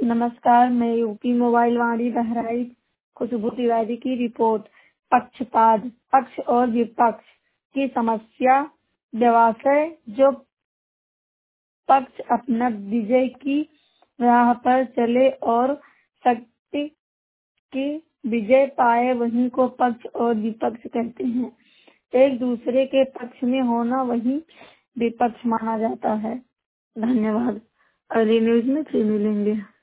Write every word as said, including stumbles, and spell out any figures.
नमस्कार, मैं UP mobile Vani Bahraich Khushboo Tiwari की रिपोर्ट। पक्षपात, पक्ष और विपक्ष की समस्या। व्यवसाय जो पक्ष अपना विजय की राह पर चले और शक्ति की विजय पाए वहीं को पक्ष और विपक्ष कहते हैं। एक दूसरे के पक्ष में होना वही विपक्ष माना जाता है। धन्यवाद। अगली न्यूज में फिर मिलेंगे।